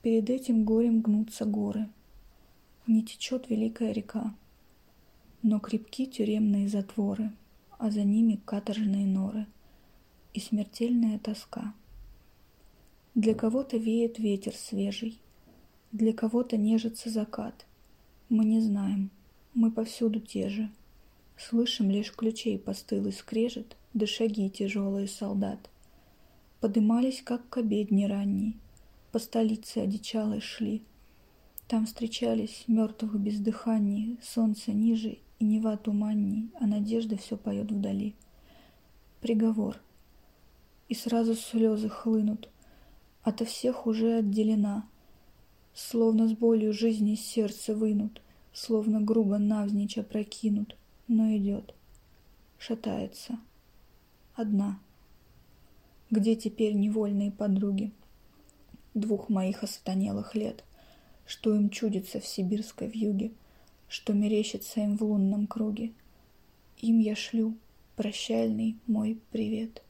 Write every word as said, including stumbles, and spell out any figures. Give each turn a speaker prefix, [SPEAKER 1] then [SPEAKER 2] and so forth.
[SPEAKER 1] Перед этим горем гнутся горы. Не течет великая река, но крепки тюремные затворы, а за ними каторжные норы и смертельная тоска. Для кого-то веет ветер свежий, для кого-то нежится закат. Мы не знаем, мы повсюду те же. Слышим лишь ключей постылый скрежет, да шаги тяжелые солдат. Подымались, как к обедне ранней, по столице одичалой шли. Там встречались мертвых бездыханней, солнце ниже и Нева туманней, а надежда все поет вдали. Приговор. И сразу слезы хлынут. Ото всех уже отделена. Словно с болью жизни сердце вынут, словно грубо навзничь опрокинут, но идет, шатается, одна. Где теперь невольные подруги двух моих осатанелых лет, что им чудится в сибирской вьюге, что мерещится им в лунном круге? Им я шлю прощальный мой привет.